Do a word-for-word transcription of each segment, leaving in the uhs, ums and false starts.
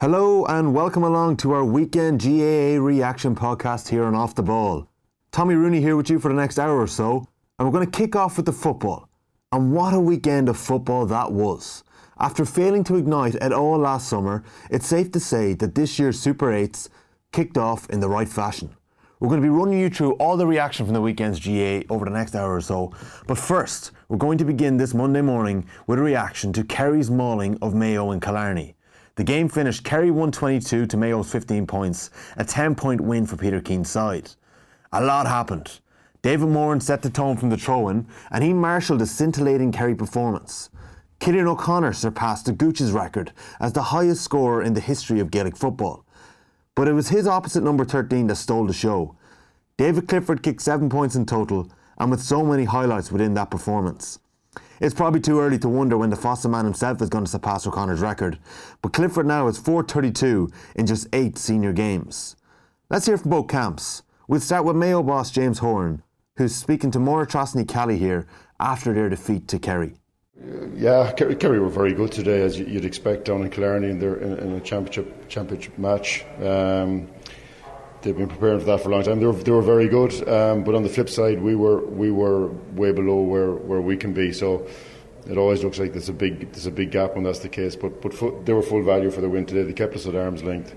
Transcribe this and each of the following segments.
Hello and welcome along to our weekend G A A reaction podcast here on Off the Ball. Tommy Rooney here with you for the next hour or so, and we're going to kick off with the football. And what a weekend of football that was. After failing to ignite at all last summer, it's safe to say that this year's Super eights kicked off in the right fashion. We're going to be running you through all the reaction from the weekend's G A A over the next hour or so, but first, we're going to begin this Monday morning with a reaction to Kerry's mauling of Mayo and Killarney. The game finished Kerry one twenty-two to Mayo's fifteen points, a ten point win for Peter Keane's side. A lot happened. David Moran set the tone from the throw-in, and he marshalled a scintillating Kerry performance. Killian O'Connor surpassed the Gooch's record as the highest scorer in the history of Gaelic football. But it was his opposite number thirteen that stole the show. David Clifford kicked seven points in total, and with so many highlights within that performance. It's probably too early to wonder when the Fossa man himself is going to surpass O'Connor's record, but Clifford now has four thirty-two in just eight senior games. Let's hear from both camps. We'll start with Mayo boss James Horan, who's speaking to Maura Trosney Cally here after their defeat to Kerry. Yeah, Kerry, Kerry were very good today, as you'd expect down in Killarney in, their, in, in a championship championship match. Um, they've been preparing for that for a long time. They were, they were very good, um, but on the flip side, we were we were way below where, where we can be. So it always looks like there's a big there's a big gap when that's the case. But but full, they were full value for the win today. They kept us at arm's length.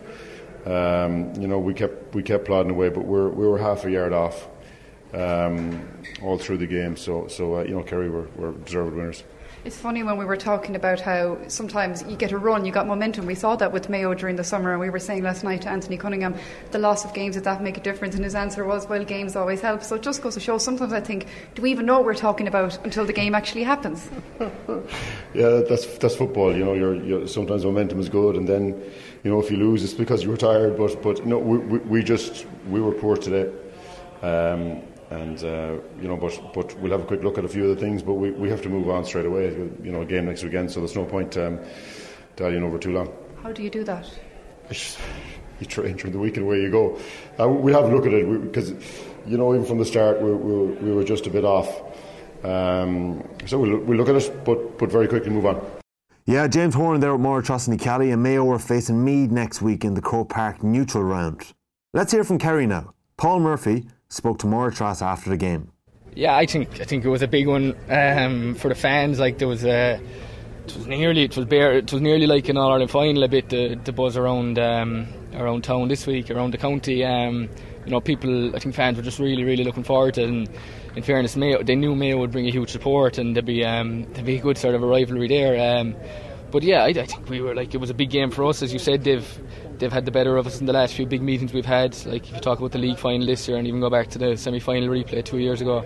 Um, you know, we kept we kept plodding away, but we're, we were half a yard off um, all through the game. So so uh, you know, Kerry were, were deserved winners. It's funny when we were talking about how sometimes you get a run, you got momentum. We saw that with Mayo during the summer, and we were saying last night to Anthony Cunningham, the loss of games, did that make a difference? And his answer was, well, games always help. So it just goes to show, sometimes I think, do we even know what we're talking about until the game actually happens? Yeah, that's that's football. You know, you're, you're, sometimes momentum is good, and then, you know, if you lose, it's because you were tired. But but no, we, we, we just we were poor today. Um, And uh, you know, but but we'll have a quick look at a few of the things. But we, we have to move on straight away. You know, a game next weekend, so there's no point um, dallying over too long. How do you do that? You train through the week and away you go. Uh, we'll have a look at it because, you know, even from the start we, we, we were just a bit off. Um, so we'll, we'll look at it, but but very quickly move on. Yeah, James Horan there with Maura Trosney Cally, and Mayo are facing Meath next week in the Croke Park neutral round. Let's hear from Kerry now. Paul Murphy spoke to Maura Tross after the game. Yeah, I think I think it was a big one um, for the fans. Like there was a, it was nearly it was bare, it was nearly like an All Ireland final a bit. The, the buzz around um, around town this week, around the county. Um, you know, people, I think fans were just really really looking forward to it. And in fairness, Mayo, they knew Mayo would bring a huge support, and there'd be um, there'd be a good sort of a rivalry there. Um, but yeah, I, I think we were like it was a big game for us, as you said, Dave. They've had the better of us in the last few big meetings we've had. Like if you talk about the league final this year and even go back to the semi-final replay two years ago,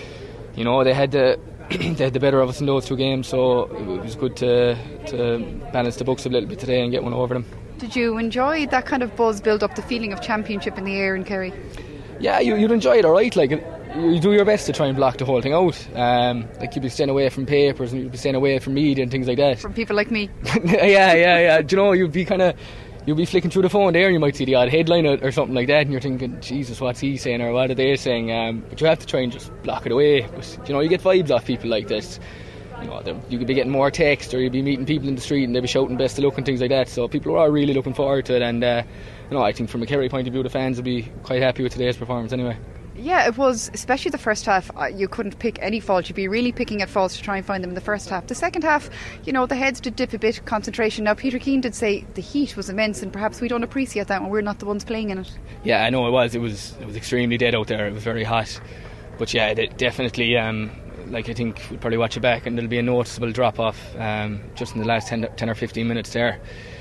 you know, they had the they had the better of us in those two games. So it was good to to balance the books a little bit today and get one over them. Did you enjoy that kind of buzz build up, the feeling of championship in the air in Kerry? Yeah, you, you'd enjoy it, all right. Like you do your best to try and block the whole thing out. Um, like you'd be staying away from papers and you'd be staying away from media and things like that. From people like me. yeah, yeah, yeah. Do you know, you'd be kind of. You'll be flicking through the phone there and you might see the odd headline or, or something like that, and you're thinking, Jesus, what's he saying or what are they saying? Um, but you have to try and just block it away. But, you know, you get vibes off people like this. You know, you could be getting more text, or you'd be meeting people in the street and they'd be shouting best of luck and things like that. So people are really looking forward to it, and uh, you know, I think from a Kerry point of view, the fans will be quite happy with today's performance anyway. Yeah, it was, especially the first half, uh, you couldn't pick any fault. You'd be really picking at faults to try and find them in the first half. The second half, you know, the heads did dip a bit, concentration. Now, Peter Keane did say the heat was immense, and perhaps we don't appreciate that when we're not the ones playing in it. Yeah, I know it was. It was it was extremely dead out there. It was very hot. But yeah, it definitely, um, like I think we'll probably watch it back and there'll be a noticeable drop-off um, just in the last ten, ten or fifteen minutes there.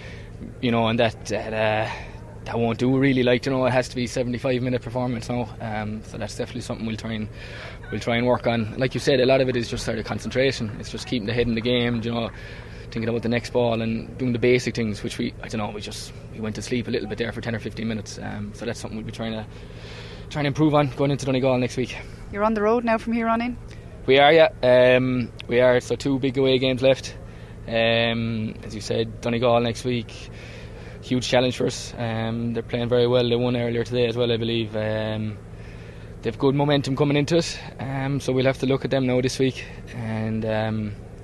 You know, and that... that uh, that won't do really, like, you know, it has to be seventy-five minute performance now, um, so that's definitely something we'll try and we'll try and work on. Like you said, a lot of it is just sort of concentration. It's just keeping the head in the game, you know, thinking about the next ball and doing the basic things, which we, I don't know, we just we went to sleep a little bit there for ten or fifteen minutes, um, so that's something we'll be trying to trying to improve on going into Donegal next week. You're on the road now from here on in? We are, yeah, um, we are, so two big away games left, um, as you said, Donegal next week. Huge challenge for us. Um, they're playing very well. They won earlier today as well, I believe. Um, they've good momentum coming into it, um, so we'll have to look at them now this week. And um,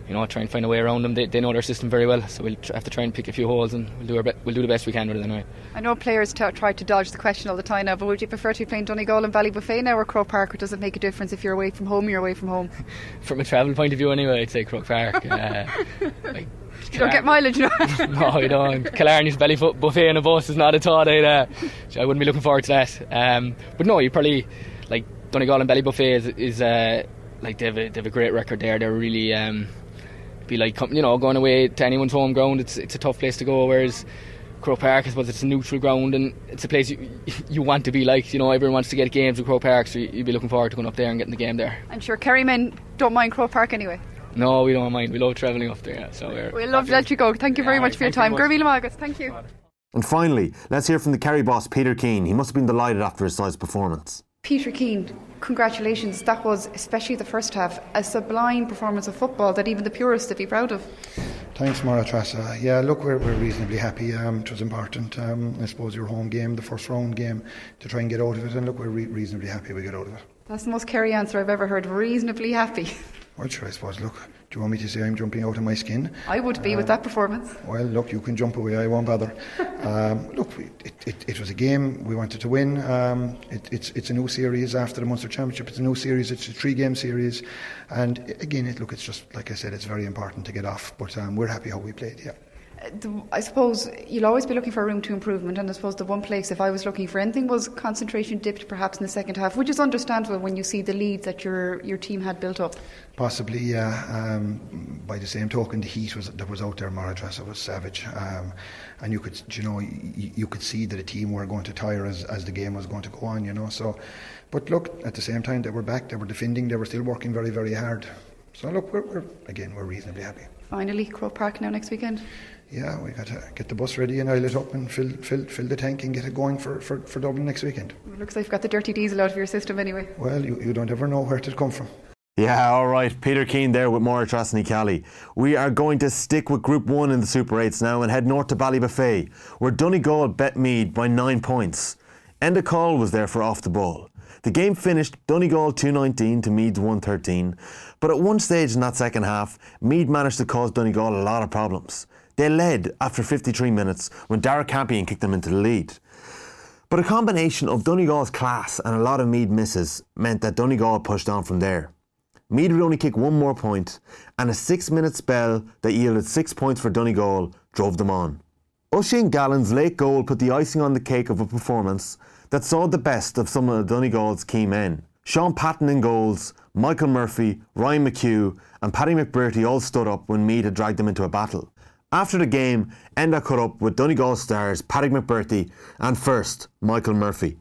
you know, try and find a way around them. They, they know their system very well, so we'll tr- have to try and pick a few holes, and we'll do our be- we'll do the best we can with it anyway. I know players t- try to dodge the question all the time now, but would you prefer to be playing Donegal and Ballybuffet now or Croke Park, or does it make a difference if you're away from home? You're away from home. From a travel point of view, anyway, I'd say Croke Park. Uh, like, you don't get mileage, you know. No, I don't. Killarney's Ballybuffet in a bus is not a thought. I'd, uh, I wouldn't be looking forward to that. Um, but no, you probably like Donegal and Ballybuffet is, is uh, like they have a, they have a great record there. They're really um, be like, you know, going away to anyone's home ground. It's it's a tough place to go. Whereas Croke Park, I suppose it's a neutral ground, and it's a place you you want to be like. You know, everyone wants to get games with Croke Park, so you'd be looking forward to going up there and getting the game there. I'm sure Kerry men don't mind Croke Park anyway. No, we don't mind. We love travelling up there. Yeah, so we're we'll love to let you go. Thank you very yeah, much for your time. Gurmila Magus, thank you. And finally, let's hear from the Kerry boss, Peter Keane. He must have been delighted after his side's performance. Peter Keane, congratulations. That was, especially the first half, a sublime performance of football that even the purists would be proud of. Thanks, Maura Trassa. Yeah, look, we're, we're reasonably happy. Um, it was important, um, I suppose, your home game, the first round game, to try and get out of it. And look, we're re- reasonably happy we got out of it. That's the most Kerry answer I've ever heard. Reasonably happy. Well, sure, I suppose. Look, do you want me to say I'm jumping out of my skin? I would be uh, with that performance. Well, look, you can jump away. I won't bother. um, look, it, it, it was a game we wanted to win. Um, it, it's it's a new series after the Munster Championship. It's a new series. It's a three-game series, and again, it, look, it's just like I said. It's very important to get off, but um, we're happy how we played. Yeah. The, I suppose you'll always be looking for room to improvement, and I suppose the one place, if I was looking for anything, was concentration dipped perhaps in the second half, which is understandable when you see the lead that your your team had built up. Possibly, yeah. Um, by the same token, the heat was that was out there. Maura Trassa was savage, um, and you could, you know, you, you could see that the team were going to tire as as the game was going to go on, you know. So, but look, at the same time, they were back, they were defending, they were still working very, very hard. So look, we're, we're again, we're reasonably happy. Finally, Croke Park now next weekend. Yeah, we got to get the bus ready and oil it up and fill fill fill the tank and get it going for, for, for Dublin next weekend. It looks like you've got the dirty diesel out of your system anyway. Well, you, you don't ever know where it'll come from. Yeah, all right. Peter Keane there with Maura Trassa Kelly. We are going to stick with Group one in the Super eights now and head north to Ballybuffet, where Donegal bet Meath by nine points. Enda Call was there for off the ball. The game finished Donegal two nineteen to Meath's one thirteen, but at one stage in that second half, Meath managed to cause Donegal a lot of problems. They led after fifty-three minutes when Dara Campion kicked them into the lead. But a combination of Donegal's class and a lot of Meath misses meant that Donegal pushed on from there. Meath would only kick one more point, and a six-minute spell that yielded six points for Donegal drove them on. Oisin Gallen's late goal put the icing on the cake of a performance that saw the best of some of Donegal's key men. Sean Patton in goals, Michael Murphy, Ryan McHugh and Paddy McBrearty all stood up when Meath had dragged them into a battle. After the game, Enda caught up with Donegal stars Paddy McBrearty and first, Michael Murphy.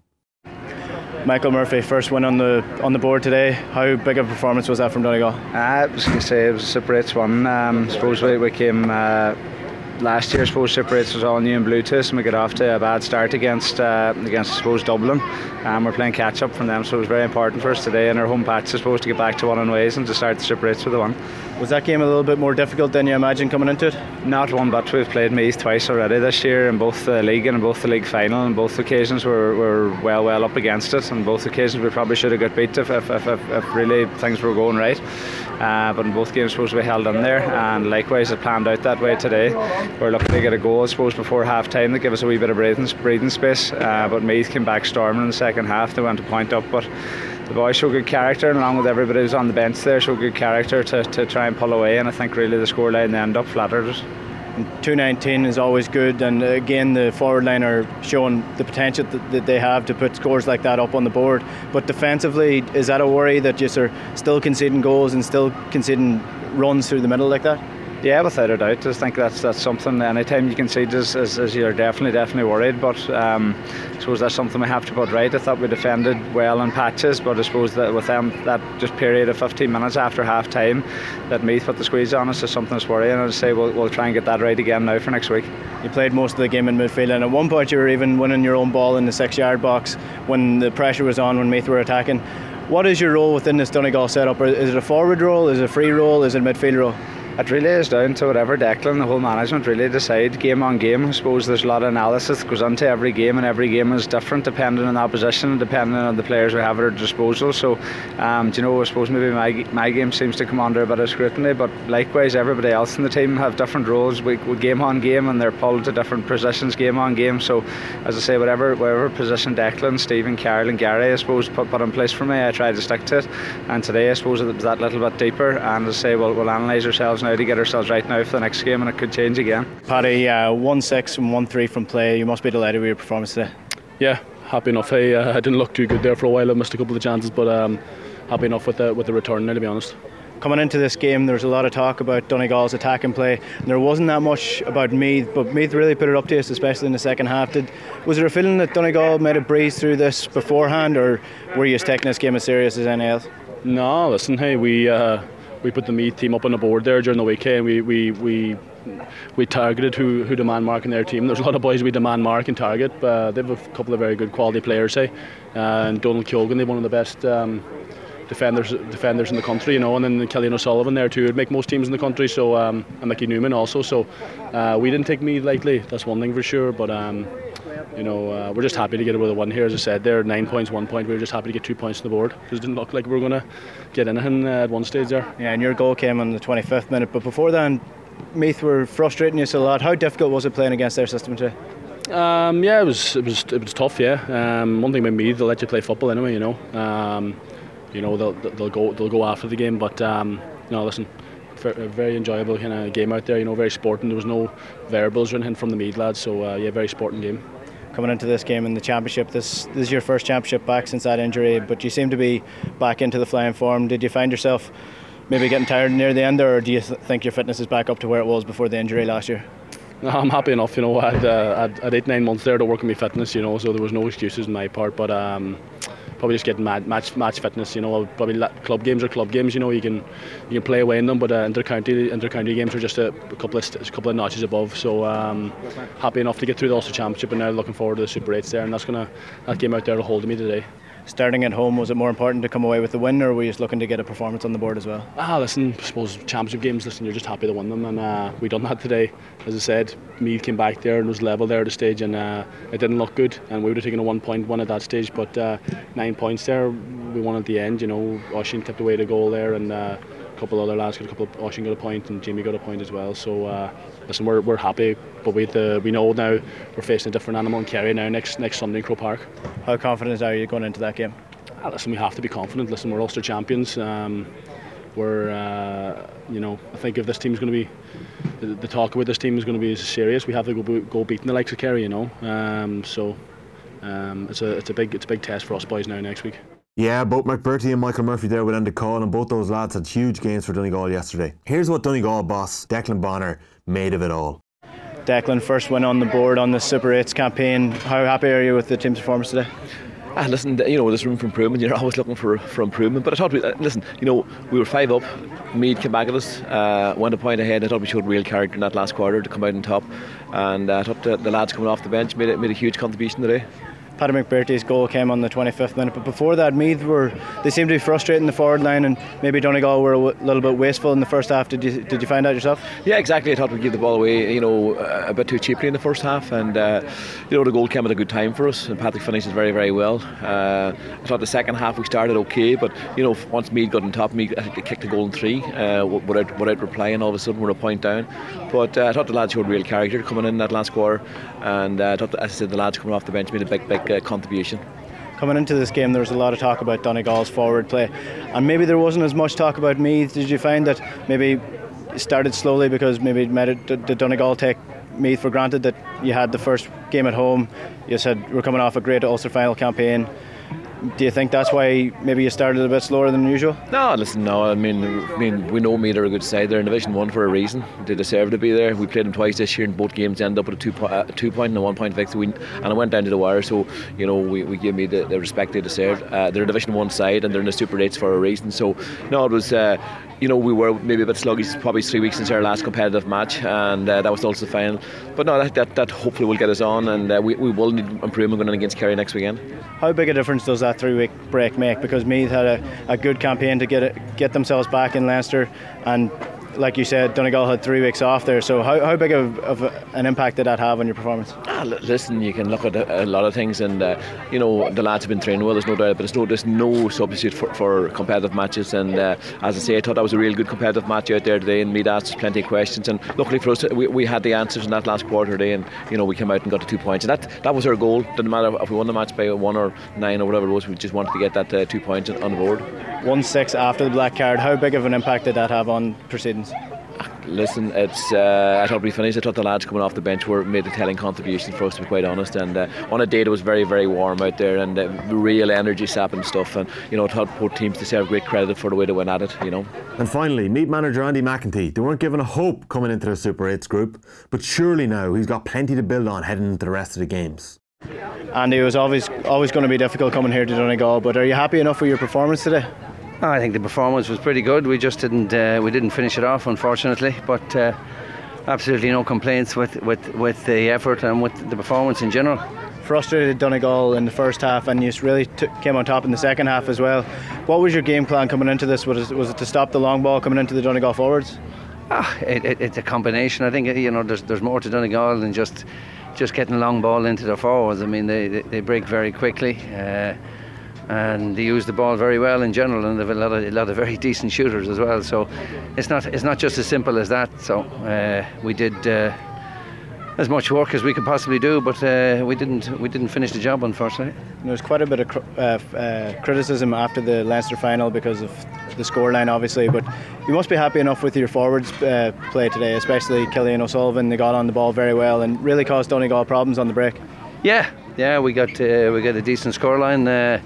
Michael Murphy, first win on the on the board today. How big a performance was that from Donegal? Uh, I was going to say it was a Super eights one. Um, I suppose we, we came uh, last year. I suppose Super eights was all new and blue to us, and we got off to a bad start against uh, against I suppose Dublin. Um, we're playing catch up from them, so it was very important for us today in our home patch, I suppose, to get back to one on ways and to start the Super eights with a one. Was that game a little bit more difficult than you imagine coming into it? Not one bit. We've played Meath twice already this year in both the league and in both the league final, and both occasions we're, we're well well up against it, and both occasions we probably should have got beat if, if, if, if really things were going right. Uh, but in both games I suppose we held in there, and likewise it planned out that way today. We're looking to get a goal I suppose before half time that give us a wee bit of breathing, breathing space, uh, but Meath came back storming in the second half. They went to point up, but the boys show good character, and along with everybody who's on the bench there, show good character to, to try and pull away, and I think really the scoreline they end up flattered us. two nineteen is always good, and again the forward line are showing the potential that, that they have to put scores like that up on the board. But defensively, is that a worry that you are still conceding goals and still conceding runs through the middle like that? Yeah, without a doubt. I think that's that's something. Anytime you concede, is, is, is you're definitely definitely worried. But um, I suppose that's something we have to put right. I thought we defended well in patches, but I suppose that with them that just period of fifteen minutes after half time, that Meath put the squeeze on us is something that's worrying. And I say we'll we'll try and get that right again now for next week. You played most of the game in midfield, and at one point you were even winning your own ball in the six-yard box when the pressure was on, when Meath were attacking. What is your role within this Donegal setup? Is it a forward role? Is it a free role? Is it a midfield role? It really is down to whatever Declan, the whole management really decide game on game. I suppose there's a lot of analysis that goes into every game, and every game is different depending on the opposition and depending on the players we have at our disposal. So, um, do you know, I suppose maybe my my game seems to come under a bit of scrutiny, but likewise everybody else in the team have different roles. We, we game on game, and they're pulled to different positions game on game. So, as I say, whatever whatever position Declan, Stephen, Carol and Gary, I suppose, put, put in place for me, I try to stick to it. And today I suppose it was that little bit deeper, and as I say, we'll, we'll analyse ourselves now to get ourselves right now for the next game, and it could change again. Paddy, uh, one six and one three from play. You must be delighted with your performance today. Yeah, happy enough. Hey, uh, I didn't look too good there for a while. I missed a couple of chances, but um, happy enough with the with the return now, to be honest. Coming into this game, there was a lot of talk about Donegal's attacking play, and there wasn't that much about Meath, but Meath really put it up to us, especially in the second half. Did was there a feeling that Donegal might have breezed through this beforehand, or were you taking this game as serious as any else? No, listen, hey, we uh, we put the Meath team up on the board there during the week, and we we we. We targeted who who demand mark in their team. There's a lot of boys we demand mark and target. Uh, they have a couple of very good quality players, say, uh, and Donald Keoghan, they're one of the best um, defenders defenders in the country, you know, and then Killian O'Sullivan there too, would make most teams in the country. So um, and Mickey Newman also. So uh, we didn't take Meath lightly. That's one thing for sure. But um, you know, uh, we're just happy to get it with a win here. As I said, there nine points, one point. We were just happy to get two points on the board because it didn't look like we were going to get anything uh, at one stage there. Yeah, and your goal came on the twenty-fifth minute. But before then, Meath were frustrating you a lot. How difficult was it playing against their system today? Um, yeah, it was it was it was tough. Yeah, um, one thing with Meath, they'll let you play football anyway. You know, um, you know they'll they'll go they'll go after the game. But um, no, listen, a very enjoyable kind of game out there. You know, very sporting. There was no variables or anything from the Meath lads. So uh, yeah, very sporting game. Coming into this game in the championship, this, this is your first championship back since that injury, but you seem to be back into the flying form. Did you find yourself maybe getting tired near the end, or do you th- think your fitness is back up to where it was before the injury last year? No, I'm happy enough. You know, I had, uh, I had, I had eight, nine months there to work on my fitness. You know, so there was no excuses on my part. But um, probably just getting mad, match match fitness. You know, probably la- club games are club games. You know, you can you can play away in them, but uh, inter-county inter-county games are just a, a couple of st- a couple of notches above. So um, happy enough to get through the Ulster Championship, and now looking forward to the Super eights there, and that's gonna that game out there will hold me today. Starting at home, was it more important to come away with the win, or were you just looking to get a performance on the board as well? Ah, listen, I suppose championship games, listen, you're just happy to win them, and uh, we done that today. As I said, Meath came back there and was level there at the stage, and uh, it didn't look good, and we would have taken a one point one at that stage, but uh, nine points there, we won at the end. You know, Oisin kept away the goal there, and uh, a couple of other lads got a couple of, Oisin got a point, and Jamie got a point as well. So uh, listen, we're we're happy, but we the, we know now we're facing a different animal in Kerry now next next Sunday in Croke Park. How confident are you going into that game? Ah, listen, we have to be confident. Listen, we're Ulster champions. Um, we're, uh, you know, I think if this team's going to be, the, the talk about this team is going to be serious, we have to go go beating the likes of Kerry. You know, um, so um, it's a it's a big it's a big test for us boys now next week. Yeah, both McBurty and Michael Murphy there would end the call, and both those lads had huge games for Donegal yesterday. Here's what Donegal boss Declan Bonner made of it all. Declan, first win on the board on the Super eights campaign. How happy are you with the team's performance today? Ah, listen, you know, there's room for improvement. You're always looking for for improvement. But I thought, we, uh, listen, you know, we were five up. Meath came back at us, uh, went a point ahead. I thought we showed real character in that last quarter to come out on top. And uh, I thought the, the lads coming off the bench made, it, made a huge contribution today. Paddy McBurty's goal came on the twenty-fifth minute, but before that, Meath were they seemed to be frustrating the forward line, and maybe Donegal were a w- little bit wasteful in the first half. Did you did you find out yourself? Yeah, exactly. I thought we'd give the ball away, you know, a bit too cheaply in the first half, and uh, you know, the goal came at a good time for us, and Patrick finished it very, very well. Uh, I thought the second half we started okay, but you know, once Meath got on top, Meath kicked a goal in three uh, without without replying. All of a sudden, we're a point down. But uh, I thought the lads showed real character coming in that last quarter, and uh, I thought, as I said, the lads coming off the bench made a big, big uh, contribution. Coming into this game, there was a lot of talk about Donegal's forward play, and maybe there wasn't as much talk about Meath. Did you find that maybe it started slowly because maybe did Donegal take Meath for granted that you had the first game at home? You said we're coming off a great Ulster final campaign. Do you think that's why maybe you started a bit slower than usual? No, listen, no. I mean, I mean, we know Meath are a good side. They're in Division One for a reason. They deserve to be there. We played them twice this year, and both games ended up with a two, po- uh, two point and a one point victory. And I went down to the wire, so you know we, we give me the, the respect they deserve. Uh, they're a Division One side, and they're in the Super eights for a reason. So no, it was. Uh, You know, we were maybe a bit sluggish, probably three weeks since our last competitive match, and uh, that was also the final. But no, that, that, that hopefully will get us on, and uh, we, we will need improvement going in against Kerry next weekend. How big a difference does that three-week break make? Because Meath had a, a good campaign to get it, get themselves back in Leinster, and like you said, Donegal had three weeks off there. So how, how big of, of an impact did that have on your performance? Ah, listen, you can look at a, a lot of things, and uh, you know the lads have been training well. There's no doubt, but there's no there's no substitute for, for competitive matches. And uh, as I say, I thought that was a real good competitive match out there today, and Meath asked us plenty of questions. And luckily for us, we, we had the answers in that last quarter today, and you know we came out and got the two points. And that that was our goal. Didn't matter if we won the match by one or nine or whatever it was. We just wanted to get that uh, two points on the board. one six after the black card. How big of an impact did that have on proceedings? Listen, it's. Uh, I thought we finished. I thought the lads coming off the bench were made a telling contribution for us, to be quite honest. And uh, on a day that was very, very warm out there, and uh, real energy sapping stuff. And you know, it helped both teams to deserve great credit for the way they went at it. You know. And finally, Meath manager Andy McEntee. They weren't given a hope coming into the Super eights group, but surely now he's got plenty to build on heading into the rest of the games. Andy, it was always always going to be difficult coming here to Donegal, but are you happy enough with your performance today? I think the performance was pretty good. We just didn't uh, we didn't finish it off, unfortunately. But uh, absolutely no complaints with, with, with the effort and with the performance in general. Frustrated Donegal in the first half, and you really t- came on top in the second half as well. What was your game plan coming into this? Was it, was it to stop the long ball coming into the Donegal forwards? Ah, it, it, it's a combination. I think you know there's there's more to Donegal than just just getting a long ball into their forwards. I mean they they, they break very quickly. Uh, And they use the ball very well in general, and they have a lot of a lot of very decent shooters as well. So it's not it's not just as simple as that. So uh, we did uh, as much work as we could possibly do, but uh, we didn't we didn't finish the job, unfortunately. There was quite a bit of cr- uh, uh, criticism after the Leinster final because of the scoreline, obviously. But you must be happy enough with your forwards uh, play today, especially Killian O'Sullivan. They got on the ball very well and really caused Donegal problems on the break. Yeah, yeah, we got uh, we got a decent scoreline. Uh,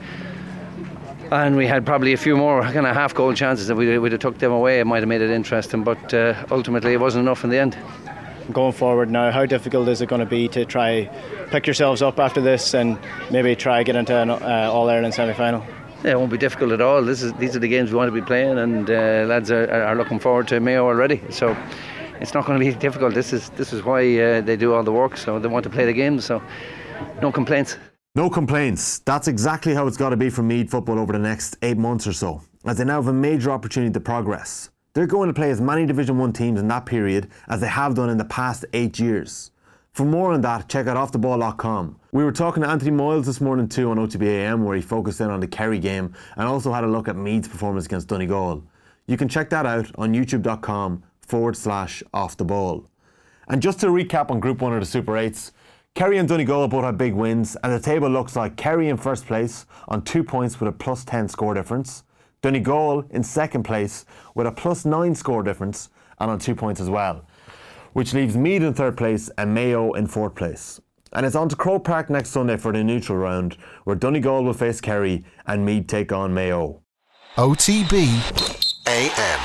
And we had probably a few more kind of half goal chances. If we would have took them away, it might have made it interesting, but uh, ultimately it wasn't enough in the end. Going forward now, how difficult is it going to be to try pick yourselves up after this and maybe try get into an uh, All-Ireland semi-final? Yeah, it won't be difficult at all. This is these are the games we want to be playing, and uh, lads are, are looking forward to Mayo already. So it's not going to be difficult. This is this is why uh, they do all the work. So they want to play the games. So no complaints. No complaints. That's exactly how it's got to be for Meath football over the next eight months or so, as they now have a major opportunity to progress. They're going to play as many Division one teams in that period as they have done in the past eight years. For more on that, check out off the ball dot com. We were talking to Anthony Moyles this morning too on O T B A M, where he focused in on the Kerry game and also had a look at Meath's performance against Donegal. You can check that out on youtube.com forward slash off the ball. And just to recap on Group one of the Super eights, Kerry and Donegal both had big wins, and the table looks like Kerry in first place on two points with a plus ten score difference, Donegal in second place with a plus nine score difference and on two points as well, which leaves Meath in third place and Mayo in fourth place. And it's on to Croke Park next Sunday for the neutral round, where Donegal will face Kerry and Meath take on Mayo. O T B A M.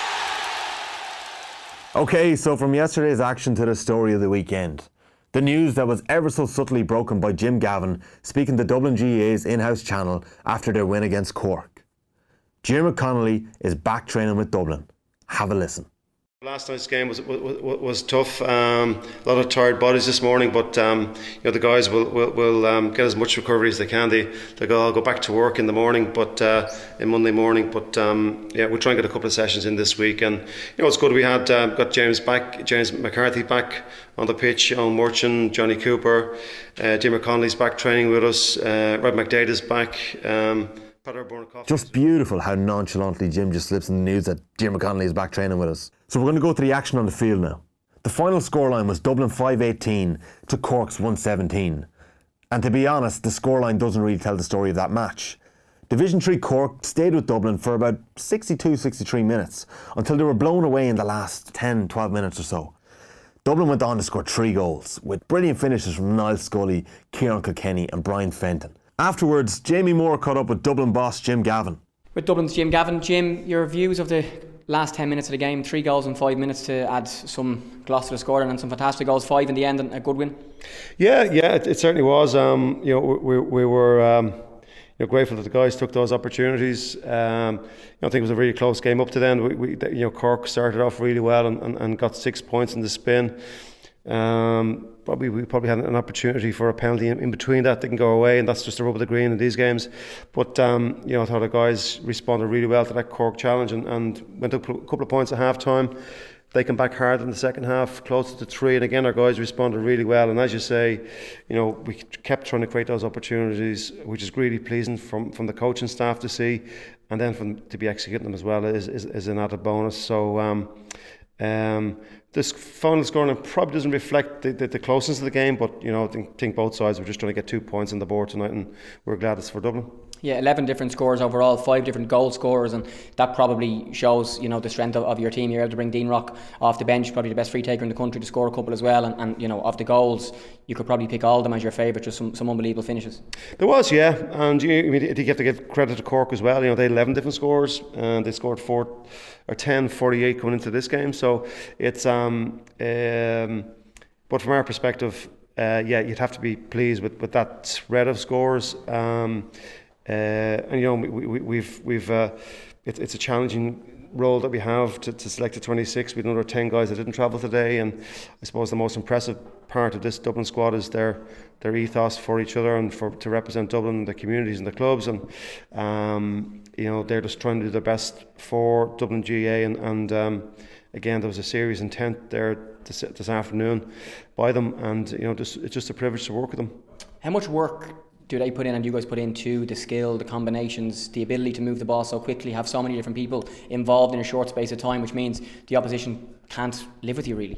Okay, so from yesterday's action to the story of the weekend. The news that was ever so subtly broken by Jim Gavin speaking to Dublin G A A's in-house channel after their win against Cork. Diarmuid Connolly is back training with Dublin. Have a listen. Last night's game was was, was tough. Um, a lot of tired bodies this morning, but um, you know the guys will will, will um, get as much recovery as they can. They they go all go back to work in the morning, but uh, in Monday morning. But um, yeah, we'll try and get a couple of sessions in this week. And you know it's good. We had uh, got James back, James McCarthy back on the pitch. Owen Murchan, Johnny Cooper, uh, Diarmuid Connolly's back training with us. Uh, Rob McDade is back. Um, Just beautiful how nonchalantly Jim just slips in the news that Diarmuid Connolly is back training with us. So we're going to go to the action on the field now. The final scoreline was Dublin five eighteen to Cork's one seventeen. And to be honest, the scoreline doesn't really tell the story of that match. Division three Cork stayed with Dublin for about sixty-two sixty-three minutes until they were blown away in the last ten twelve minutes or so. Dublin went on to score three goals with brilliant finishes from Niall Scully, Kieran Kilkenny and Brian Fenton. Afterwards, Jamie Moore caught up with Dublin boss Jim Gavin. With Dublin's Jim Gavin. Jim, your views of the last ten minutes of the game, three goals in five minutes to add some gloss to the scoring and some fantastic goals, five in the end and a good win? Yeah, yeah, it, it certainly was. Um, you know, we, we were um, you know, grateful that the guys took those opportunities. Um, you know, I think it was a really close game up to then. We, we, you know, Cork started off really well and, and, and got six points in the spin. Um, probably we probably had an opportunity for a penalty in, in between that. They can go away, and that's just the rub of the green in these games. But um, you know, I thought the guys responded really well to that Cork challenge and, and went up a couple of points at half time. They came back hard in the second half, closer to three, and again our guys responded really well. And as you say, you know, we kept trying to create those opportunities, which is really pleasing from, from the coaching staff to see, and then from to be executing them as well is is, is an added bonus. So. Um, um, This final scoring probably doesn't reflect the, the, the closeness of the game, but you know, I think, think both sides were just trying to get two points on the board tonight, and we're glad it's for Dublin. Yeah, eleven different scores overall, five different goal scorers, and that probably shows, you know, the strength of, of your team. You're able to bring Dean Rock off the bench, probably the best free taker in the country, to score a couple as well. And, and you know, of the goals, you could probably pick all of them as your favourite. Just some, some unbelievable finishes. There was, yeah, and you, I mean, you have to give credit to Cork as well. You know, they had eleven different scores, and they scored four or ten, forty-eight coming into this game. So it's um, um but from our perspective, uh, yeah, you'd have to be pleased with, with that spread of scores. Um, Uh, and you know we, we, we've we've uh, it, it's a challenging role that we have to, to select the twenty-six. We've another ten guys that didn't travel today, and I suppose the most impressive part of this Dublin squad is their their ethos for each other and for to represent Dublin, the communities and the clubs, and um, you know they're just trying to do their best for Dublin G A A, and, and um, again there was a serious intent there this, this afternoon by them, and you know just, it's just a privilege to work with them. How much work do they put in, and you guys put into the skill, the combinations, the ability to move the ball so quickly, have so many different people involved in a short space of time, which means the opposition can't live with you really?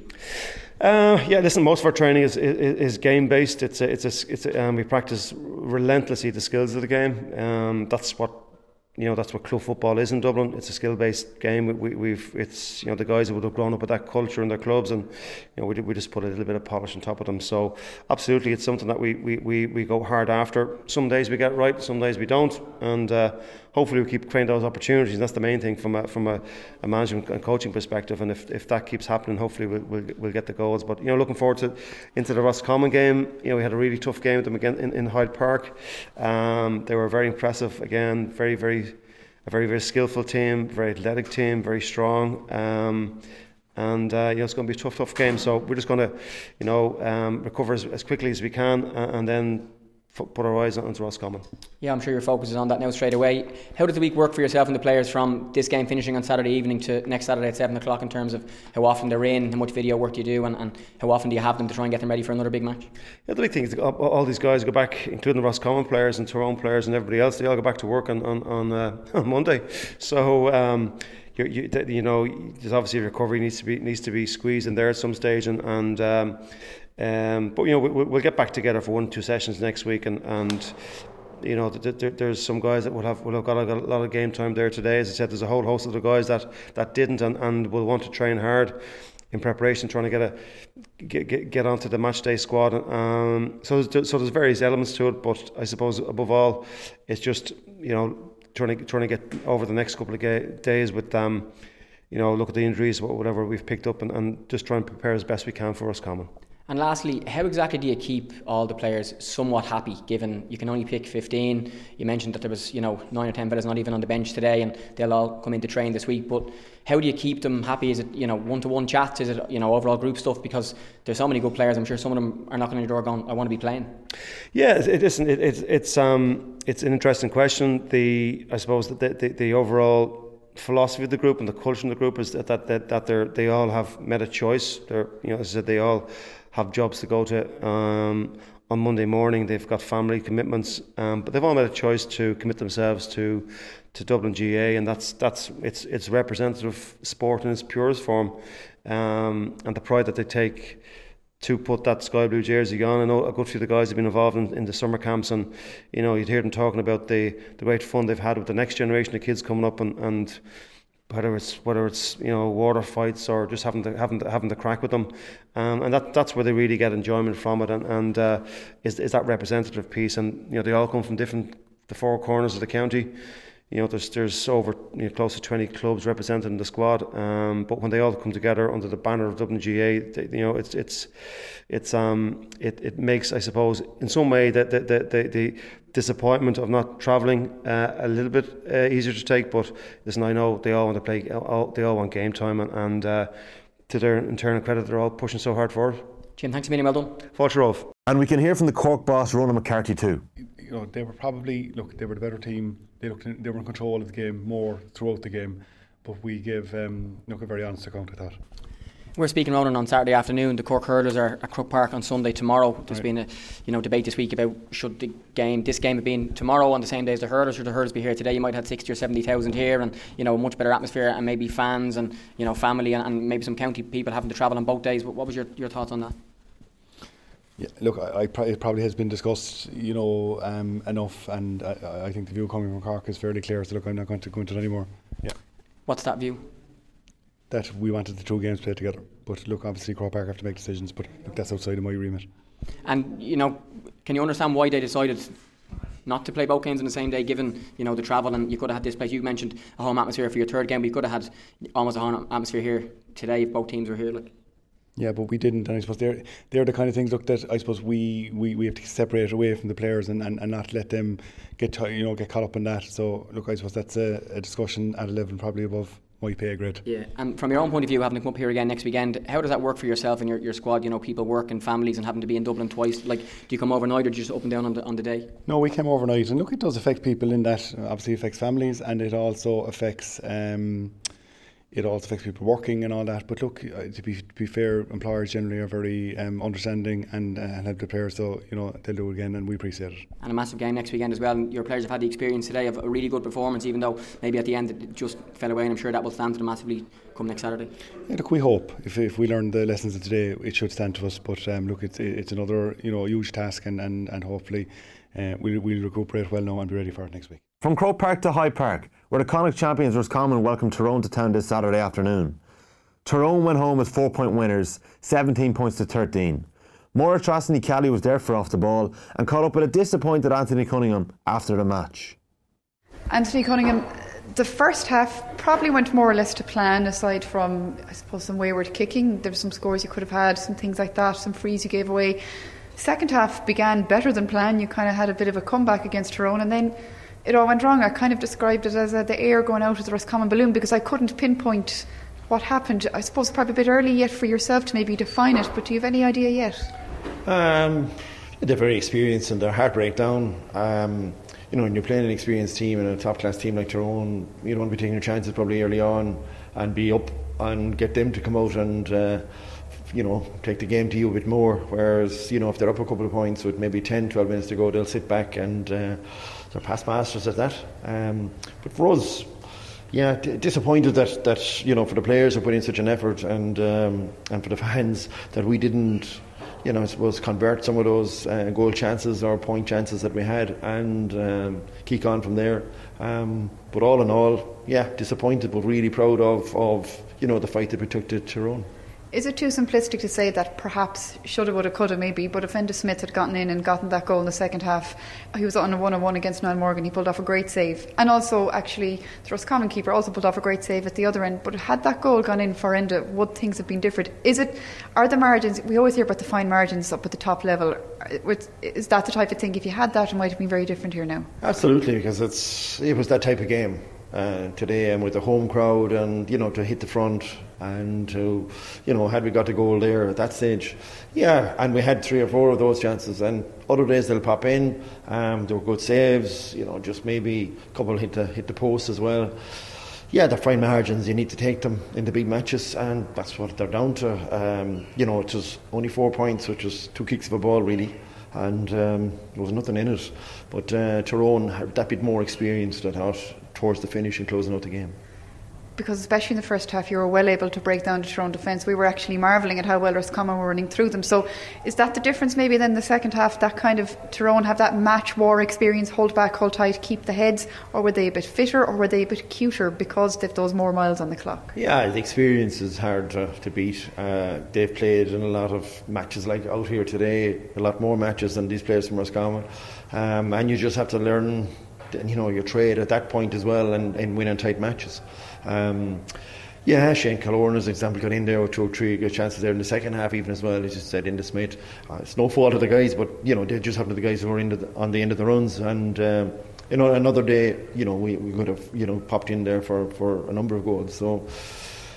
Uh, yeah, listen. Most of our training is is, is game based. It's a, it's a, it's a, um, we practice relentlessly the skills of the game. Um, that's what. You know, that's what club football is in Dublin. It's a skill-based game. We, we've, it's you know, the guys who would have grown up with that culture in their clubs, and you know, we we just put a little bit of polish on top of them. So, absolutely, it's something that we we, we, we go hard after. Some days we get it right, some days we don't, and uh, hopefully we keep creating those opportunities. That's the main thing from a from a, a management and coaching perspective. And if, if that keeps happening, hopefully we'll, we'll we'll get the goals. But you know, looking forward to into the Roscommon game. You know, we had a really tough game with them again in, in Hyde Park. Um, they were very impressive again. Very very. A very, very skillful team, very athletic team, very strong, um, and uh, you know it's going to be a tough, tough game. So we're just going to, you know, um, recover as, as quickly as we can, and, and then f- put our eyes on Roscommon. Yeah, I'm sure your focus is on that now straight away. How does the week work for yourself and the players from this game finishing on Saturday evening to next Saturday at seven o'clock in terms of how often they're in, how much video work do you do, and, and how often do you have them to try and get them ready for another big match? Yeah, the big thing is all, all these guys go back, including the Roscommon players and Tyrone players and everybody else. They all go back to work on on on, uh, on Monday. So. Um, You, you, you know, there's obviously recovery needs to be needs to be squeezed in there at some stage, and and um, um, but you know we, we'll get back together for one two sessions next week, and and you know th- th- there's some guys that will have will have got a, got a lot of game time there today. As I said, there's a whole host of the guys that that didn't and, and will want to train hard in preparation, trying to get a get get, get onto the match day squad. Um, so there's, so there's various elements to it, but I suppose above all, it's just you know. Trying to trying to get over the next couple of ga- days with um, you know, look at the injuries, whatever we've picked up, and, and just try and prepare as best we can for Roscommon. And lastly, how exactly do you keep all the players somewhat happy, given you can only pick fifteen? You mentioned that there was, you know, nine or ten fellas not even on the bench today, and they'll all come in to train this week. But how do you keep them happy? Is it, you know, one-to-one chats? Is it, you know, overall group stuff? Because there's so many good players. I'm sure some of them are knocking on your door going, I want to be playing. Yeah, it isn't. It, it, it's um, it's an interesting question. The I suppose the the, the overall philosophy of the group and the culture of the group is that that that, that they they all have made a choice. They're, you know, as I said, they all have jobs to go to um, on Monday morning. They've got family commitments, um, but they've all made a choice to commit themselves to to Dublin G A A, and that's that's it's it's representative sport in its purest form, um, and the pride that they take to put that sky blue jersey on. I know a good few of the guys have been involved in, in the summer camps, and you know you'd hear them talking about the the great fun they've had with the next generation of kids coming up, and and. Whether it's whether it's you know water fights or just having to having to, having to crack with them, um, and that that's where they really get enjoyment from it, and and uh, is is that representative piece, and you know they all come from different the four corners of the county. You know, there's there's over you know, close to twenty clubs represented in the squad, um, but when they all come together under the banner of Dublin G A A, they, you know, it's it's it's um it, it makes, I suppose, in some way that the the, the, the disappointment of not travelling uh, a little bit uh, easier to take. But listen, I know they all want to play, all, they all want game time, and, and uh, to their internal credit, they're all pushing so hard for it. Jim, thanks a million, well done. Fáilte Róibh. And we can hear from the Cork boss, Ronan McCarthy, too. You know, they were probably, look, they were the better team. They looked in, they were in control of the game more throughout the game, but we gave um, look, a very honest account of that. We're speaking, Ronan, on Saturday afternoon. The Cork Hurlers are at Croke Park on Sunday tomorrow. There's right. been a you know debate this week about should the game, this game have been tomorrow on the same day as the Hurlers, should the Hurlers be here today? You might have had sixty or seventy thousand here, and you know a much better atmosphere, and maybe fans and you know family and, and maybe some county people having to travel on both days. What, what was your, your thoughts on that? Yeah, look, I, I, it probably has been discussed, you know, um, enough, and I, I think the view coming from Cork is fairly clear. So look, I'm not going to go into it anymore. Yeah. What's that view? That we wanted the two games played together. But look, obviously Croke Park have to make decisions, but look, that's outside of my remit. And, you know, can you understand why they decided not to play both games on the same day, given, you know, the travel, and you could have had this place, you mentioned a home atmosphere for your third game, but you could have had almost a home atmosphere here today if both teams were here, like. Yeah, but we didn't, and I suppose they're, they're the kind of things, look, that I suppose we, we, we have to separate away from the players and, and, and not let them get, you know, get caught up in that. So, look, I suppose that's a, a discussion at a level probably above my pay grade. Yeah, and from your own point of view, having to come up here again next weekend, how does that work for yourself and your, your squad? You know, people work and families and having to be in Dublin twice. Like, do you come overnight or do you just up and down on the, on the day? No, we came overnight, and look, it does affect people in that. Obviously, it affects families, and it also affects um, it also affects people working and all that. But look, uh, to be to be fair, employers generally are very um, understanding and, uh, and help the players. So you know they'll do it again, and we appreciate it. And a massive game next weekend as well. And your players have had the experience today of a really good performance, even though maybe at the end it just fell away. And I'm sure that will stand to them massively come next Saturday. Yeah, look, we hope if if we learn the lessons of today, it should stand to us. But um, look, it's it's another you know huge task, and and and hopefully uh, we'll we'll recuperate well now and be ready for it next week. From Croke Park to Hyde Park, where the Connacht champions Roscommon welcomed Tyrone to town this Saturday afternoon. Tyrone went home as four-point winners, seventeen points to thirteen. Maura Trostany-Kelly was there for off the ball and caught up with a disappointed Anthony Cunningham after the match. Anthony Cunningham, the first half probably went more or less to plan, aside from, I suppose, some wayward kicking. There were some scores you could have had, some things like that, some frees you gave away. Second half began better than planned. You kind of had a bit of a comeback against Tyrone, and then it all went wrong. I kind of described it as uh, the air going out of the Roscommon balloon, because I couldn't pinpoint what happened. I suppose probably a bit early yet for yourself to maybe define it, but do you have any idea yet? Um, they're very experienced and their heart break down. Um, you know, when you're playing an experienced team and a top class team like Tyrone, you don't want to be taking your chances probably early on and be up and get them to come out and uh, you know, take the game to you a bit more. Whereas, you know, if they're up a couple of points with maybe ten, twelve minutes to go, they'll sit back and uh, they're past masters at that. Um, but for us, yeah, d- disappointed that, that, you know, for the players who put in such an effort, and um, and for the fans that we didn't, you know, I suppose convert some of those uh, goal chances or point chances that we had and um, kick on from there. Um, but all in all, yeah, disappointed, but really proud of, of you know, the fight that we took to Tyrone. Is it too simplistic to say that perhaps shoulda, woulda, coulda maybe, but if Enda Smith had gotten in and gotten that goal in the second half, he was on a one-on-one against Niall Morgan, he pulled off a great save, and also actually the Roscommon keeper also pulled off a great save at the other end, but had that goal gone in for Enda, would things have been different? Is it, are the margins, we always hear about the fine margins up at the top level, is that the type of thing, if you had that, it might have been very different here now? Absolutely, because it's it was that type of game uh, today, and with the home crowd, and you know, to hit the front, and to, you know, had we got the goal there at that stage, yeah, and we had three or four of those chances, and other days they'll pop in. Um, there were good saves, you know, just maybe a couple hit the hit the post as well. Yeah, they're fine margins. You need to take them in the big matches, and that's what they're down to. Um, you know, it was only four points, which was two kicks of a ball really, and um, there was nothing in it. But uh, Tyrone had that bit more experienced, I thought, towards the finish and closing out the game. Because especially in the first half you were well able to break down the Tyrone defence. We were actually marvelling at how well Roscommon were running through them. So is that the difference maybe then in the second half, that kind of Tyrone have that match war experience, hold back, hold tight, keep the heads, or were they a bit fitter or were they a bit cuter because they've those more miles on the clock? Yeah, the experience is hard to, to beat. Uh, they've played in a lot of matches like out here today, a lot more matches than these players from Roscommon, um, and you just have to learn, you know, your trade at that point as well, and, and win in tight matches. Um, yeah, Shane Killorn, as an example, got in there with two or three good chances there in the second half, even as well. As you said, Enda Smith. Uh, it's no fault of the guys, but you know, they just happen to the guys who were in the, on the end of the runs. And um, you know, another day, you know, we, we could have, you know, popped in there for, for a number of goals. So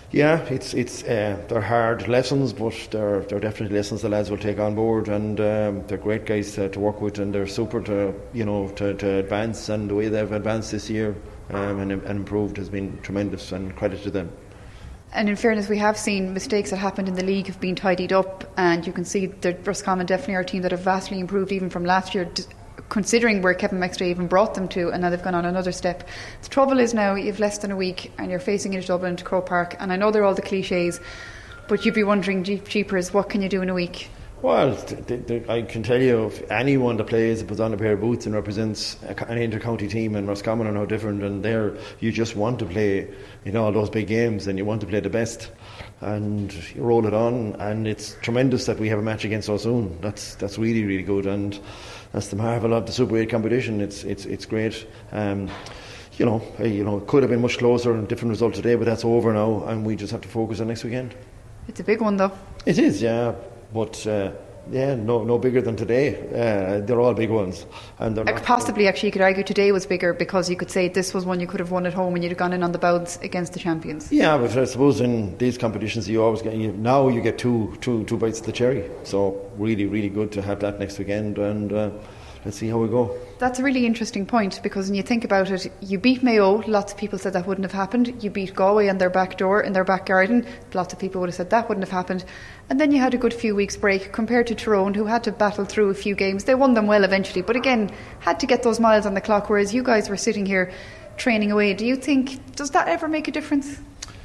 Yeah, it's it's uh, they're hard lessons, but they're they're definitely lessons the lads will take on board, and um, they're great guys to, to work with, and they're super to you know to, to advance, and the way they've advanced this year um, and, and improved has been tremendous, and credit to them. And in fairness, we have seen mistakes that happened in the league have been tidied up, and you can see that Roscommon definitely are a team that have vastly improved even from last year, considering where Kevin McStay even brought them to, and now they've gone on another step. The trouble is now you've less than a week and you're facing into Dublin to Croke Park, and I know they're all the cliches, but you'd be wondering, jeepers, what can you do in a week? Well, th- th- th- I can tell you, if anyone that plays, puts on a pair of boots and represents a, an inter-county team, and Roscommon are no different, and there you just want to play, you know, all those big games, and you want to play the best, and you roll it on, and it's tremendous that we have a match against so soon. That's that's really really good, and that's the marvel of the Super eight competition. It's it's it's great. Um, you know, you know, it could have been much closer and different result today, but that's over now, and we just have to focus on next weekend. It's a big one, though. It is, yeah. But uh, yeah, no, no bigger than today. Uh, they're all big ones, and they're not possibly actually you could argue today was bigger, because you could say this was one you could have won at home and you'd have gone in on the bounce against the champions. Yeah, but I suppose in these competitions you always get you, now you get two, two, two bites of the cherry. So really, really good to have that next weekend, and uh, let's see how we go. That's a really interesting point, because when you think about it, you beat Mayo, lots of people said that wouldn't have happened. You beat Galway on their back door, in their back garden, lots of people would have said that wouldn't have happened. And then you had a good few weeks break compared to Tyrone, who had to battle through a few games. They won them well eventually, but again, had to get those miles on the clock, whereas you guys were sitting here training away. Do you think, does that ever make a difference?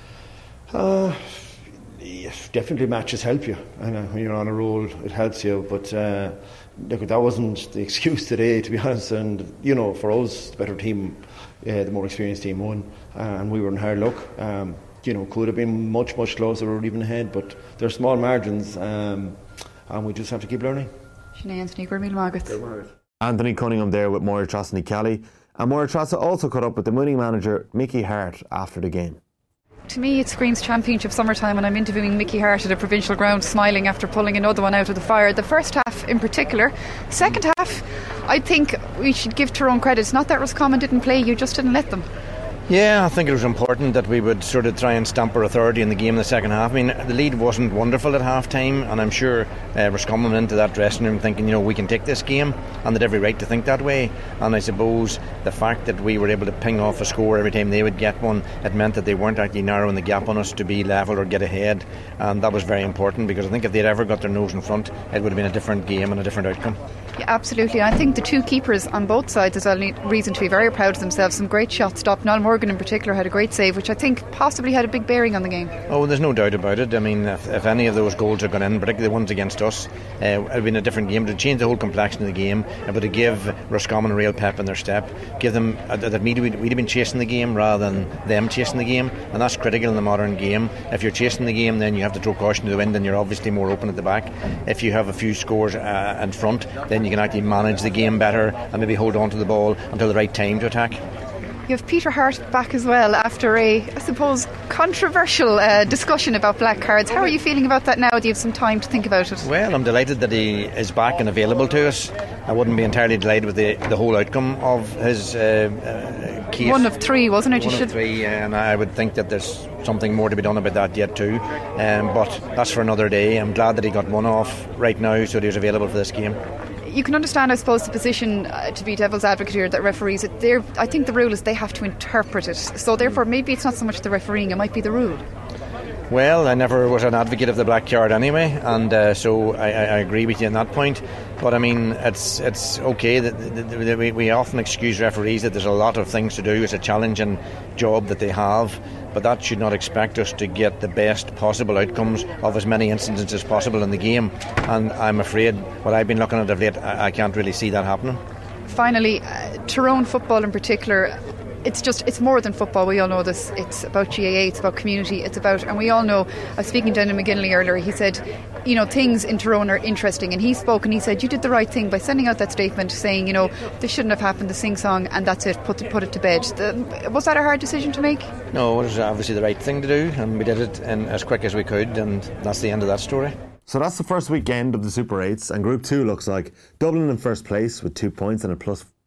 Uh, yes, definitely matches help you, and uh, when you're on a roll it helps you, but uh, look, that wasn't the excuse today, to be honest. And you know, for us, the better team, uh, the more experienced team won, uh, and we were in hard luck. Um, you know, could have been much much closer or even ahead, but they're small margins, um, and we just have to keep learning. Sinead Anthony, Gurmil Margaret. Anthony Cunningham there with Moira Trosney Kelly, and Moira Trosney also caught up with the winning manager Mickey Hart after the game. To me, it screams championship summertime when I'm interviewing Mickey Hart at a provincial ground, smiling after pulling another one out of the fire. The first half in particular. Second half, I think we should give Tyrone credit. It's not that Roscommon didn't play, you just didn't let them. Yeah, I think it was important that we would sort of try and stamp our authority in the game in the second half. I mean, the lead wasn't wonderful at half time, and I'm sure uh, Roscommon went into that dressing room thinking, you know, we can take this game, and they had every right to think that way. And I suppose the fact that we were able to ping off a score every time they would get one, it meant that they weren't actually narrowing the gap on us to be level or get ahead, and that was very important, because I think if they'd ever got their nose in front, it would have been a different game and a different outcome. Yeah, absolutely. I think the two keepers on both sides as well need reason to be very proud of themselves. Some great shots stopped. Niall Morgan in particular had a great save, which I think possibly had a big bearing on the game. Oh, there's no doubt about it. I mean, if, if any of those goals had gone in, particularly the ones against us, uh, it would have been a different game. It would change the whole complexion of the game. It would have give Roscommon a real pep in their step, give them uh, that we'd, we'd have been chasing the game rather than them chasing the game, and that's critical in the modern game. If you're chasing the game, then you have to throw caution to the wind, and you're obviously more open at the back. If you have a few scores uh, in front, then you can actually manage the game better and maybe hold on to the ball until the right time to attack. You have Peter Hart back as well after a, I suppose, controversial uh, discussion about black cards. How are you feeling about that now? Do you have some time to think about it? Well, I'm delighted that he is back and available to us. I wouldn't be entirely delighted with the, the whole outcome of his uh, uh, case. One of three, wasn't it? One you of should... three, and I would think that there's something more to be done about that yet too. Um, but that's for another day. I'm glad that he got one off right now, so that he was available for this game. You can understand, I suppose, the position uh, to be devil's advocate here that referees, they're, I think the rule is they have to interpret it. So therefore, maybe it's not so much the refereeing, it might be the rule. Well, I never was an advocate of the black card anyway, and uh, so I, I agree with you on that point. But I mean, it's it's okay that, that, that we, we often excuse referees that there's a lot of things to do. It's a challenging job that they have, but that should not expect us to get the best possible outcomes of as many instances as possible in the game. And I'm afraid what I've been looking at of late, I, I can't really see that happening. Finally, uh, Tyrone football in particular, it's just, it's more than football. We all know this. It's about G A A, it's about community, it's about, and we all know, I was speaking to Dennis McGinley earlier, he said, you know, things in Tyrone are interesting, and he spoke and he said, you did the right thing by sending out that statement saying, you know, this shouldn't have happened, the sing-song, and that's it, put, put it to bed. The, was that a hard decision to make? No, it was obviously the right thing to do, and we did it in as quick as we could, and that's the end of that story. So that's the first weekend of the Super eights, and Group two looks like Dublin in first place with two points and a plus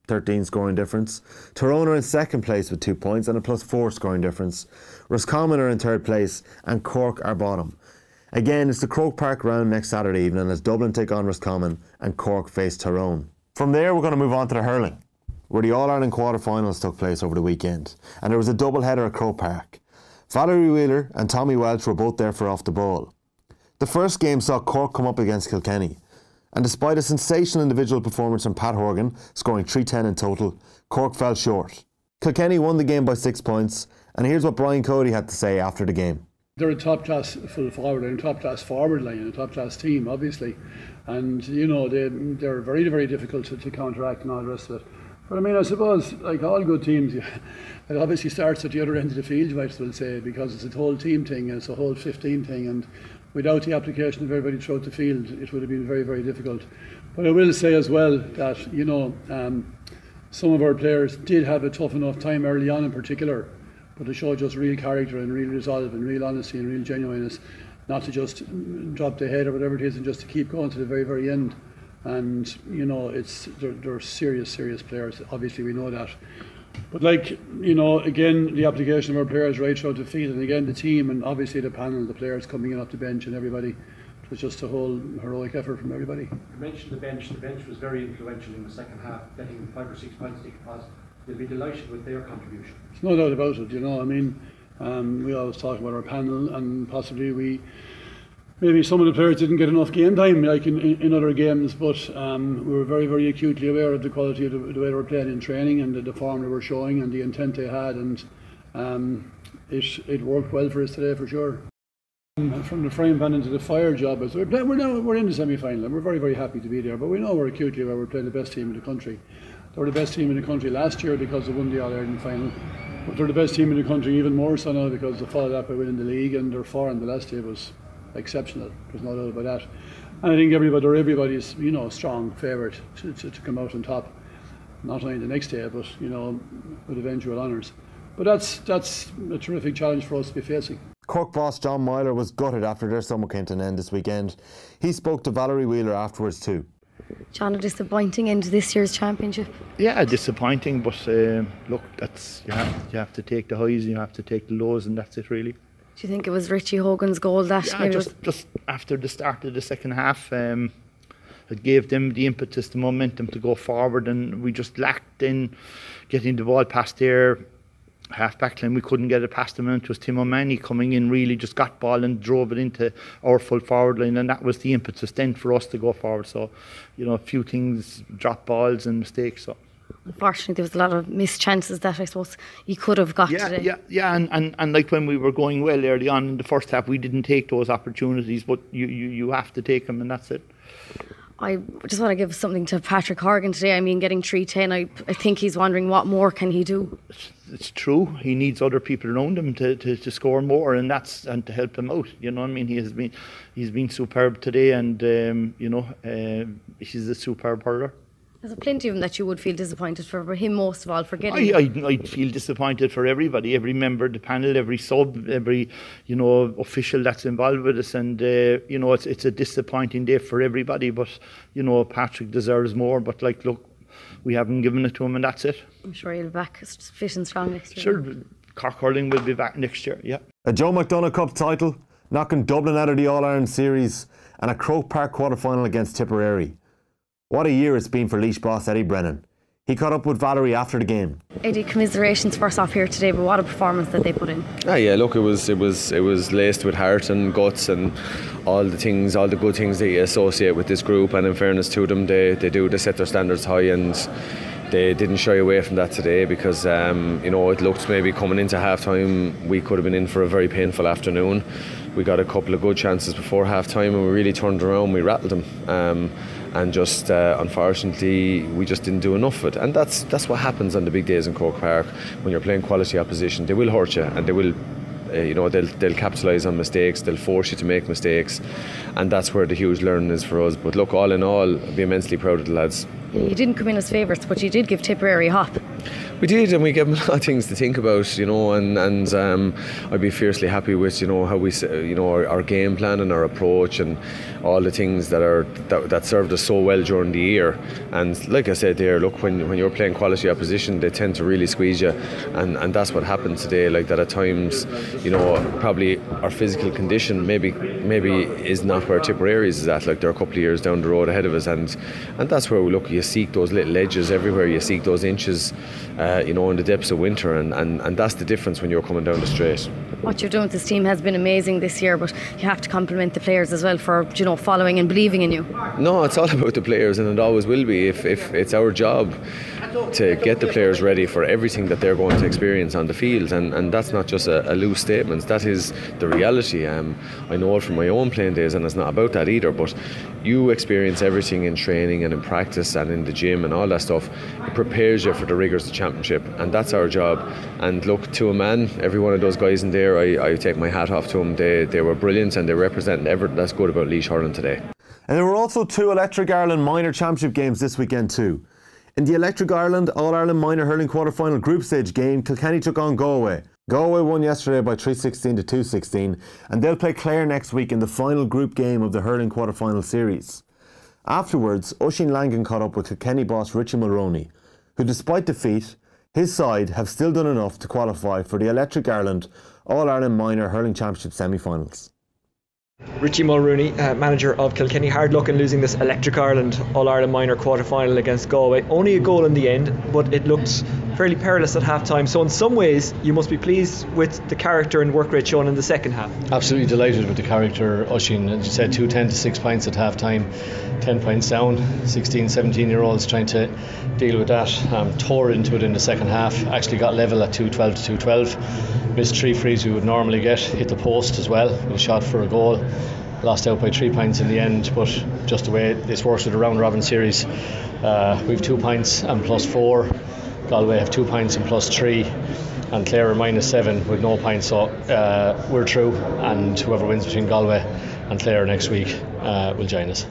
thirteen scoring difference. Tyrone are in second place with two points and a plus four scoring difference. Roscommon are in third place and Cork are bottom. Again, it's the Croke Park round next Saturday evening as Dublin take on Roscommon and Cork face Tyrone. From there, we're going to move on to the hurling, where the All-Ireland quarter-finals took place over the weekend, and there was a double-header at Croke Park. Valerie Wheeler and Tommy Welch were both there for Off the Ball. The first game saw Cork come up against Kilkenny, and despite a sensational individual performance from Pat Horgan, scoring three ten in total, Cork fell short. Kilkenny won the game by six points, and here's what Brian Cody had to say after the game. They're a top-class full forward line, top-class forward line, and a top-class team, obviously. And, you know, they, they're very, very difficult to, to counteract and all the rest of it. But, I mean, I suppose, like all good teams, it obviously starts at the other end of the field, you might as well say, because it's a whole team thing and it's a whole fifteen thing. And without the application of everybody throughout the field, it would have been very, very difficult. But I will say as well that, you know, um, some of our players did have a tough enough time early on in particular, but they showed just real character and real resolve and real honesty and real genuineness, not to just drop their head or whatever it is and just to keep going to the very, very end. And, you know, it's they're, they're serious, serious players. Obviously, we know that. But, like, you know, again, the application of our players right throughout the field, and again, the team, and obviously the panel, the players coming in off the bench and everybody. It was just a whole heroic effort from everybody. You mentioned the bench. The bench was very influential in the second half, getting five or six points to pass. They'll be delighted with their contribution. There's no doubt about it, you know. I mean, um, we always talk about our panel, and possibly we, maybe some of the players didn't get enough game time, like in, in, in other games, but um, we were very, very acutely aware of the quality of the, the way they were playing in training and the, the form they were showing and the intent they had, and um, it, it worked well for us today for sure. From the frying pan into the fire job, we're, we're now we're in the semi-final and we're very, very happy to be there, but we know we're acutely aware we're playing the best team in the country. They were the best team in the country last year because they won the All-Ireland final, but they're the best team in the country even more so now because they followed that by winning the league, and their form the last day was exceptional. There's no doubt about that. And I think everybody, or everybody's, you know, strong favourite to, to, to come out on top, not only the next day, but, you know, with eventual honours. But that's that's a terrific challenge for us to be facing. Cork boss John Myler was gutted after their summer came to an end this weekend. He spoke to Valerie Wheeler afterwards too. John, a disappointing end to this year's championship. Yeah, disappointing, but uh, look, that's you have, you have to take the highs and you have to take the lows, and that's it really. Do you think it was Richie Hogan's goal that yeah, maybe just, was... just after the start of the second half, um, it gave them the impetus, the momentum to go forward, and we just lacked in getting the ball past their half back line. We couldn't get it past them, and it was Tim O'Mahony coming in, really just got ball and drove it into our full forward line, and that was the impetus then for us to go forward. So, you know, a few things, drop balls and mistakes. So unfortunately there was a lot of missed chances that I suppose you could have got yeah, today. Yeah, yeah, and, and, and like when we were going well early on in the first half, we didn't take those opportunities, but you, you, you have to take them, and that's it. I just want to give something to Patrick Horgan today. I mean, getting three ten, I, I think he's wondering what more can he do. It's, it's true. He needs other people around him to, to, to score more, and that's and to help him out. You know what I mean? He has been he's been superb today, and um, you know uh, he's a superb hurler. There's plenty of them that you would feel disappointed for, but him most of all for getting. I, I, I'd feel disappointed for everybody, every member of the panel, every sub, every you know official that's involved with us, and uh, you know it's it's a disappointing day for everybody. But you know Patrick deserves more. But like, look, we haven't given it to him, and that's it. I'm sure he'll be back fit and strong next year. Sure, Cork Hurling will be back next year. Yeah. A Joe McDonagh Cup title, knocking Dublin out of the All Ireland series, and a Croke Park quarter final against Tipperary. What a year it's been for Laois boss Eddie Brennan. He caught up with Valerie after the game. Eddie, commiserations first off here today, but what a performance that they put in. Ah, yeah, look, it was it was it was laced with heart and guts and all the things, all the good things that you associate with this group. And in fairness to them, they they do they set their standards high, and they didn't shy away from that today, because um, you know it looked maybe coming into half time we could have been in for a very painful afternoon. We got a couple of good chances before half time, and we really turned around. We rattled them. Um, And just uh, unfortunately, we just didn't do enough of it. And that's that's what happens on the big days in Croke Park when you're playing quality opposition. They will hurt you, and they will, uh, you know, they'll they'll capitalise on mistakes. They'll force you to make mistakes, and that's where the huge learning is for us. But look, all in all, I'll be immensely proud of the lads. You didn't come in as favourites, but you did give Tipperary a hop. We did, and we gave them a lot of things to think about, you know, and, and um, I'd be fiercely happy with, you know, how we, you know, our, our game plan and our approach and all the things that are that, that served us so well during the year. And like I said there, look, when, when you're playing quality opposition, they tend to really squeeze you, and, and that's what happened today. Like that at times, you know, probably our physical condition maybe maybe is not where Tipperary's is at. Like they're a couple of years down the road ahead of us, and and that's where we look. You seek those little edges everywhere. You seek those inches. Uh, you know, in the depths of winter, and, and, and that's the difference when you're coming down the straight. What you've done with this team has been amazing this year, but you have to compliment the players as well for, you know, following and believing in you. No, it's all about the players, and it always will be. If, if it's our job to get the players ready for everything that they're going to experience on the field, and, and that's not just a, a loose statement, that is the reality. Um, I know it from my own playing days, and it's not about that either, but you experience everything in training and in practice and in the gym and all that stuff. It prepares you for the rigours of the championship, and that's our job. And look, to a man, every one of those guys in there, I, I take my hat off to them. They, they were brilliant, and they represented everything that's good about Laois hurling today. And there were also two Electric Ireland minor championship games this weekend too. In the Electric Ireland All-Ireland minor hurling quarter-final group stage game, Kilkenny took on Galway. Galway won yesterday by three sixteen to two sixteen, and they'll play Clare next week in the final group game of the hurling quarter-final series. Afterwards, Oisín Langan caught up with Kilkenny boss Richie Mulroney, who, despite defeat, his side have still done enough to qualify for the Electric Ireland All-Ireland minor hurling championship semi-finals. Richie Mulroney, uh, manager of Kilkenny, hard luck in losing this Electric Ireland All-Ireland minor quarter-final against Galway. Only a goal in the end, but it looked fairly perilous at half-time. So in some ways, you must be pleased with the character and work rate shown in the second half. Absolutely delighted with the character. Oisín, as you said, two ten to six points at half-time, ten points down, sixteen, seventeen year olds trying to deal with that. Um, tore into it in the second half, actually got level at two twelve to two twelve. Missed three frees we would normally get, hit the post as well, we shot for a goal. Lost out by three points in the end, but just the way this works with the round robin series, uh, we have two points and plus four. Galway have two points and plus three, and Clare are minus seven with no points. So uh, we're through, and whoever wins between Galway and Clare next week uh, will join us.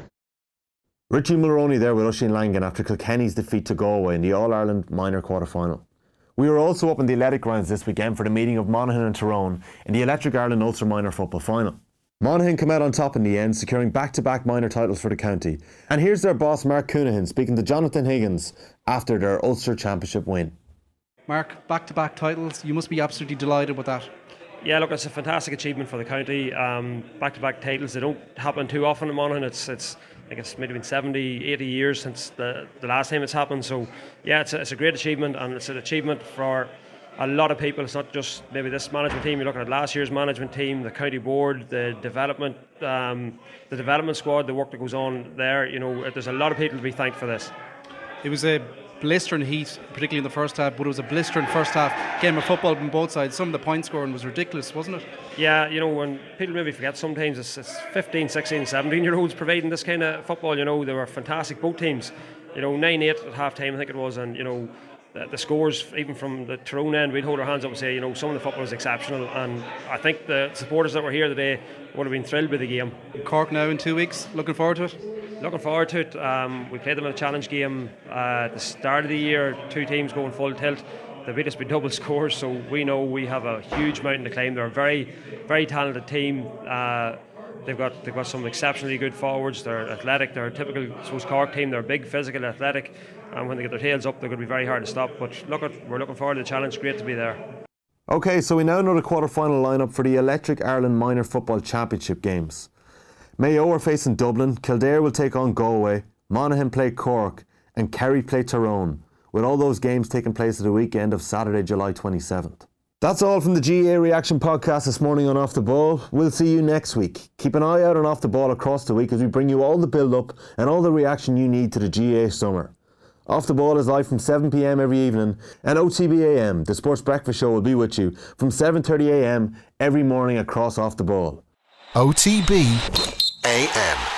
Richie Mulroney there with Oisín Langan after Kilkenny's defeat to Galway in the All-Ireland minor quarter-final. We were also up in the Athletic grounds this weekend for the meeting of Monaghan and Tyrone in the Electric Ireland Ulster minor football final. Monaghan come out on top in the end, securing back-to-back minor titles for the county. And here's their boss Mark Coonahan speaking to Jonathan Higgins after their Ulster Championship win. Mark, back-to-back titles, you must be absolutely delighted with that. Yeah, look, it's a fantastic achievement for the county. Um, back-to-back titles, they don't happen too often in Monaghan. It's, it's I think it's maybe been seventy, eighty years since the, the last time it's happened. So yeah, it's a, it's a great achievement, and it's an achievement for a lot of people. It's not just maybe this management team. You're looking at last year's management team, the county board, the development, um, the development squad, the work that goes on there. You know, there's a lot of people to be thanked for this. It was a blistering heat, particularly in the first half, but it was a blistering first half game of football on both sides. Some of the point scoring was ridiculous, wasn't it? Yeah, you know, when people maybe forget sometimes it's, it's fifteen, sixteen, seventeen year olds providing this kind of football. You know, they were fantastic, both teams. You know, nine eight at half time I think it was, and you know, the, the scores even from the Tyrone end, we'd hold our hands up and say, you know, some of the football was exceptional, and I think the supporters that were here today would have been thrilled with the game. Cork now in two weeks, looking forward to it? Looking forward to it. Um, we played them in a challenge game uh, at the start of the year, two teams going full tilt. They beat us by double scores, so we know we have a huge mountain to climb. They're a very, very talented team. Uh, they've got they've got some exceptionally good forwards. They're athletic. They're a typical, I suppose, Cork team. They're big, physical, athletic, and when they get their tails up, they're going to be very hard to stop. But look, at, we're looking forward to the challenge. Great to be there. Okay, so we now know the quarter-final lineup for the Electric Ireland Minor Football Championship games. Mayo are facing Dublin, Kildare will take on Galway, Monaghan play Cork, and Kerry play Tyrone, with all those games taking place at the weekend of Saturday, July twenty-seventh. That's all from the G A A Reaction Podcast this morning on Off the Ball. We'll see you next week. Keep an eye out on Off the Ball across the week as we bring you all the build-up and all the reaction you need to the G A A summer. Off the Ball is live from seven p m every evening, and O T B A M, the Sports Breakfast Show, will be with you from seven thirty a m every morning across Off the Ball. O T B A M.